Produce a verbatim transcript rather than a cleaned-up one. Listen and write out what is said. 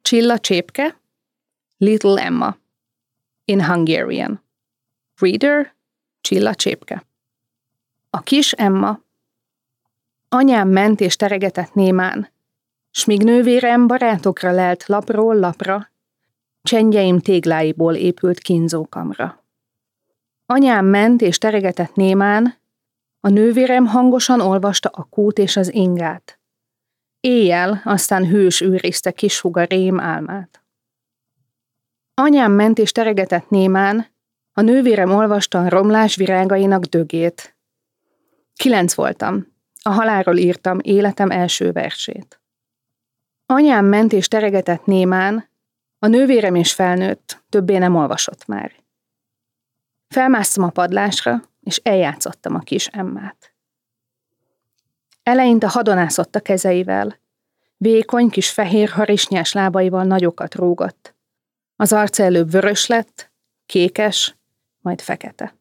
Csilla Csépke, Little Emma, in Hungarian. Reader, Csilla Csépke. A kis Emma. Anyám ment és teregetett némán, s míg nővérem barátokra lelt lapról lapra, csendjeim tégláiból épült kínzókamra. Anyám ment és teregetett némán, a nővérem hangosan olvasta a kút és az ingát. Éjjel aztán hős őrizte kis húga rém álmát. Anyám ment és teregetett némán, a nővérem olvasta a romlás virágainak dögét. Kilenc voltam, a halálról írtam életem első versét. Anyám ment és teregetett némán, a nővérem is felnőtt, többé nem olvasott már. Felmásztam a padlásra, és eljátszottam a kis Emmát. Eleinte hadonászott a kezeivel, vékony kis fehér harisnyás lábaival nagyokat rúgott. Az arca előbb vörös lett, kékes, majd fekete.